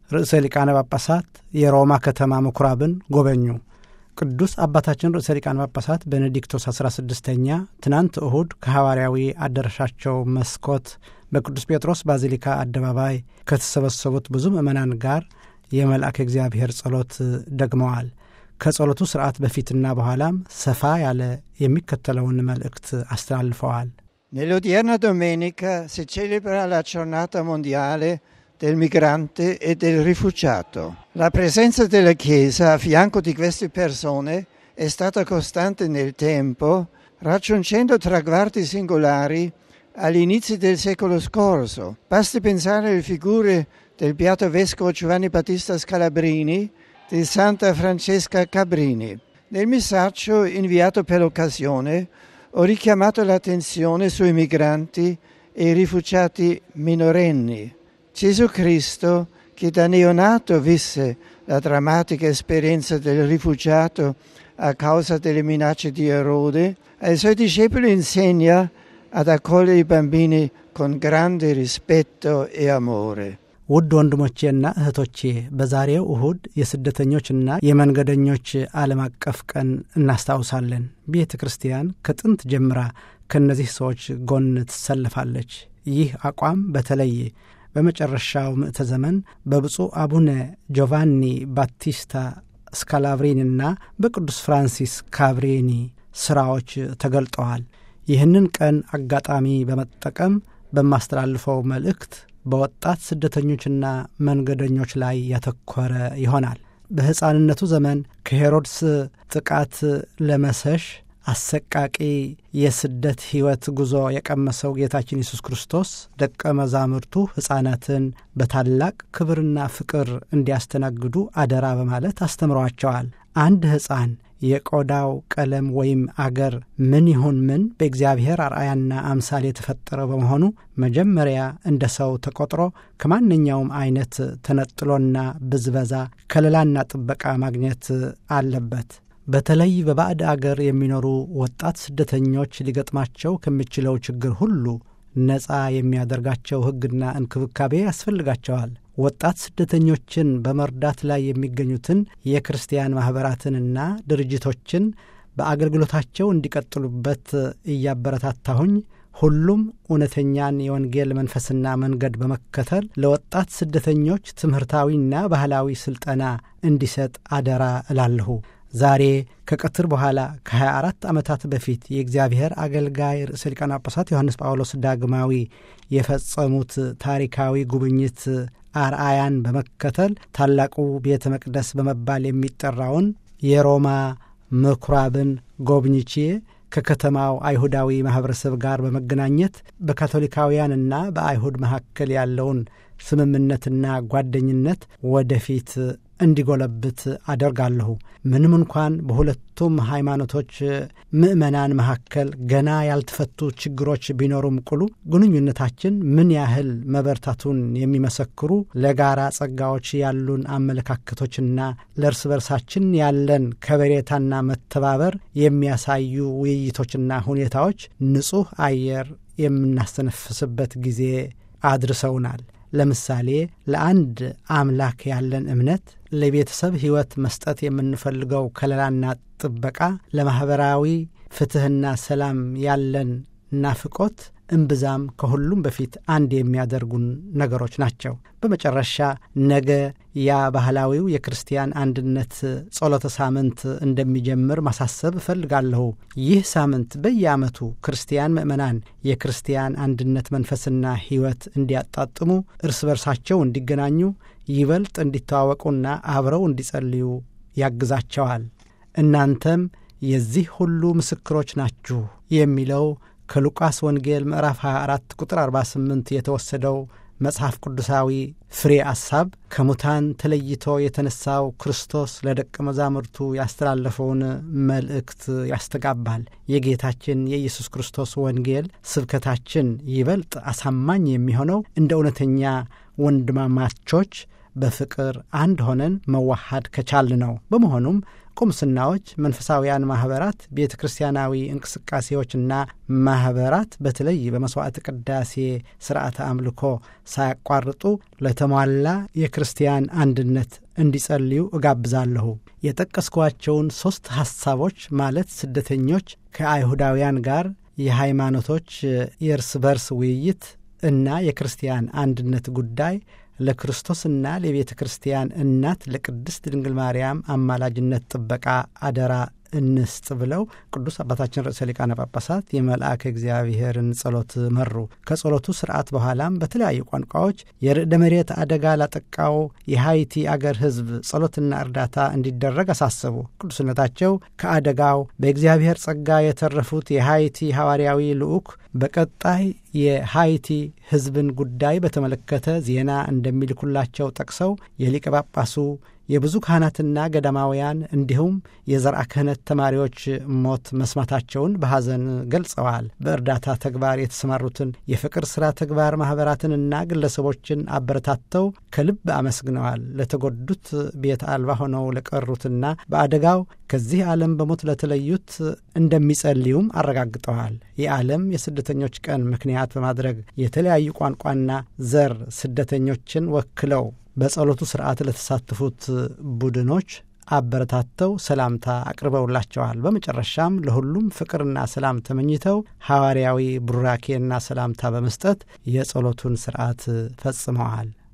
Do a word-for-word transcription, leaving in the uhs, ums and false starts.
ርዕሰ ሊቃነ ጳጳሳት የሮማ ከተማ ምኩራብን ጎበኙ። ቅዱስ አባታችን ርዕሰ ሊቃነ ጳጳሳት ቤኔዲክቶስ አስራ ስድስተኛ ትናንት እሁድ ከሐዋርያዊ አዳራሻቸው መስኮት በቅዱስ ጴጥሮስ ባዚሊካ አደባባይ ከተሰበሰቡት ብዙ ምእመናን ጋር የመልአከ እግዚአብሔር ጸሎት ደግመዋል። ከጸሎቱ ሥርዓት በፊትና በኋላም ሰፋ ያለ የሚከተለውን መልእክት አስተላልፈዋል። Nell'odierna domenica si celebra la giornata mondiale del migrante e del rifugiato. La presenza della Chiesa a fianco di queste persone è stata costante nel tempo, raggiungendo traguardi singolari agli inizi del secolo scorso. Basti pensare alle figure del beato vescovo Giovanni Battista Scalabrini, di Santa Francesca Cabrini. Nel messaggio inviato per l'occasione ho richiamato l'attenzione sui migranti e i rifugiati minorenni. Gesù Cristo, che da neonato visse la drammatica esperienza del rifugiato a causa delle minacce di Erode, ai suoi discepoli insegna ad accogliere i bambini con grande rispetto e amore. ውድ ወንድሞቼና እህቶቼ በዛሬው እሁድ የስደተኞችና የመንገደኞች ዓለም አቀፍ ቀን እናስታውሳለን። ቤተ ክርስቲያን ከጥንት ጀምራ ከነዚህ ሰዎች ጎን ትሰለፋለች። ይህ አቋም በተለይ በመጨረሻው ምዕተ ዘመን በብፁዕ አቡነ ጆቫኒ ባቲስታ ስካላብሪኒና በቅዱስ ፍራንሲስ ካብሪኒ ሥራዎች ተገልጠዋል። ይህንን ቀን አጋጣሚ በመጠቀም በማስተላልፈው መልእክት በወጣት ስደተኞችና መንገደኞች ላይ ያተኮረ ይሆናል። በሕፃንነቱ ዘመን ከሄሮድስ ጥቃት ለመሸሽ አሰቃቂ የስደት ሕይወት ጉዞ የቀመሰው ጌታችን ኢየሱስ ክርስቶስ ደቀ መዛሙርቱ ሕፃናትን በታላቅ ክብርና ፍቅር እንዲያስተናግዱ አደራ በማለት አስተምሯቸዋል። አንድ ሕፃን የቆዳው ቀለም ወይም አገር ምን ይሁን ምን በእግዚአብሔር አርአያና አምሳል የተፈጠረ በመሆኑ መጀመሪያ እንደ ሰው ተቆጥሮ ከማንኛውም አይነት ተነጥሎና ብዝበዛ ከለላና ጥበቃ ማግኘት አለበት። በተለይ በባዕድ አገር የሚኖሩ ወጣት ስደተኞች ሊገጥማቸው ከሚችለው ችግር ሁሉ ነፃ የሚያደርጋቸው ሕግና እንክብካቤ ያስፈልጋቸዋል። ወጣት ስደተኞችን በመርዳት ላይ የሚገኙትን የክርስቲያን ማኅበራትንና ድርጅቶችን በአገልግሎታቸው እንዲቀጥሉበት እያበረታታሁኝ ሁሉም እውነተኛን የወንጌል መንፈስና መንገድ በመከተል ለወጣት ስደተኞች ትምህርታዊና ባህላዊ ሥልጠና እንዲሰጥ አደራ እላለሁ። ዛሬ ከቀትር በኋላ ከሀያ አራት ዓመታት በፊት የእግዚአብሔር አገልጋይ ርዕሰ ሊቃነ ጳጳሳት ዮሐንስ ጳውሎስ ዳግማዊ የፈጸሙት ታሪካዊ ጉብኝት አርአያን በመከተል ታላቁ ቤተ መቅደስ በመባል የሚጠራውን የሮማ ምኩራብን ጎብኝቼ ከከተማው አይሁዳዊ ማህበረሰብ ጋር በመገናኘት በካቶሊካውያንና በአይሁድ መካከል ያለውን ስምምነትና ጓደኝነት ወደፊት እንዲጎለብት አደርጋለሁ። ምንም እንኳን በሁለቱም ሃይማኖቶች ምእመናን መካከል ገና ያልተፈቱ ችግሮች ቢኖሩም ቅሉ ግንኙነታችን ምን ያህል መበርታቱን የሚመሰክሩ ለጋራ ጸጋዎች ያሉን አመለካከቶችና ለእርስ በርሳችን ያለን ከበሬታና መተባበር የሚያሳዩ ውይይቶችና ሁኔታዎች ንጹሕ አየር የምናስተነፍስበት ጊዜ አድርሰውናል። ለምሳሌ ለአንድ አምላክ ያለን እምነት፣ ለቤተሰብ ሕይወት መስጠት የምንፈልገው ከለላና ጥበቃ፣ ለማኅበራዊ ፍትሕና ሰላም ያለን ናፍቆት እምብዛም ከሁሉም በፊት አንድ የሚያደርጉን ነገሮች ናቸው። በመጨረሻ ነገ ያ ባህላዊው የክርስቲያን አንድነት ጸሎተ ሳምንት እንደሚጀምር ማሳሰብ እፈልጋለሁ። ይህ ሳምንት በየዓመቱ ክርስቲያን ምእመናን የክርስቲያን አንድነት መንፈስና ሕይወት እንዲያጣጥሙ፣ እርስ በርሳቸው እንዲገናኙ፣ ይበልጥ እንዲተዋወቁና አብረው እንዲጸልዩ ያግዛቸዋል። እናንተም የዚህ ሁሉ ምስክሮች ናችሁ የሚለው ከሉቃስ ወንጌል ምዕራፍ ሃያ አራት ቁጥር አርባ ስምንት የተወሰደው መጽሐፍ ቅዱሳዊ ፍሬ ሐሳብ ከሙታን ተለይቶ የተነሳው ክርስቶስ ለደቀ መዛሙርቱ ያስተላለፈውን መልእክት ያስተጋባል። የጌታችን የኢየሱስ ክርስቶስ ወንጌል ስብከታችን ይበልጥ አሳማኝ የሚሆነው እንደ እውነተኛ ወንድማማቾች በፍቅር አንድ ሆነን መዋሃድ ከቻልን ነው። በመሆኑም ቁምስናዎች፣ መንፈሳዊያን ማህበራት፣ ቤተ ክርስቲያናዊ እንቅስቃሴዎችና ማህበራት በተለይ በመስዋዕት ቅዳሴ ስርዓተ አምልኮ ሳያቋርጡ ለተሟላ የክርስቲያን አንድነት እንዲጸልዩ እጋብዛለሁ። የጠቀስኳቸውን ሶስት ሐሳቦች ማለት ስደተኞች ከአይሁዳውያን ጋር የሃይማኖቶች የእርስ በርስ ውይይት እና የክርስቲያን አንድነት ጉዳይ ለክርስቶስና ለቤተ ክርስቲያን እናት ለቅድስት ድንግል ማርያም አማላጅነት ጥበቃ አደራ እንስጥ ብለው ቅዱስ አባታችን ርዕሰ ሊቃነ ጳጳሳት የመልአከ እግዚአብሔርን ጸሎት መሩ። ከጸሎቱ ስርዓት በኋላም በተለያዩ ቋንቋዎች የርዕደ መሬት አደጋ ላጠቃው የሃይቲ አገር ሕዝብ ጸሎትና እርዳታ እንዲደረግ አሳሰቡ። ቅዱስነታቸው ከአደጋው በእግዚአብሔር ጸጋ የተረፉት የሃይቲ ሐዋርያዊ ልዑክ በቀጣይ የሃይቲ ሕዝብን ጉዳይ በተመለከተ ዜና እንደሚልኩላቸው ጠቅሰው የሊቀ ጳጳሱ የብዙ ካህናትና ገዳማውያን እንዲሁም የዘርዓ ክህነት ተማሪዎች ሞት መስማታቸውን በሐዘን ገልጸዋል። በእርዳታ ተግባር የተሰማሩትን የፍቅር ሥራ ተግባር ማኅበራትንና ግለሰቦችን አበረታተው ከልብ አመስግነዋል። ለተጎዱት ቤት አልባ ሆነው ለቀሩትና በአደጋው ከዚህ ዓለም በሞት ለተለዩት እንደሚጸልዩም አረጋግጠዋል። የዓለም የስደተኞች ቀን ምክንያት በማድረግ የተለያዩ ቋንቋና ዘር ስደተኞችን ወክለው በጸሎቱ ሥርዓት ለተሳተፉት ቡድኖች አበረታተው ሰላምታ አቅርበውላቸዋል። በመጨረሻም ለሁሉም ፍቅርና ሰላም ተመኝተው ሐዋርያዊ ቡራኬና ሰላምታ በመስጠት የጸሎቱን ሥርዓት ፈጽመዋል።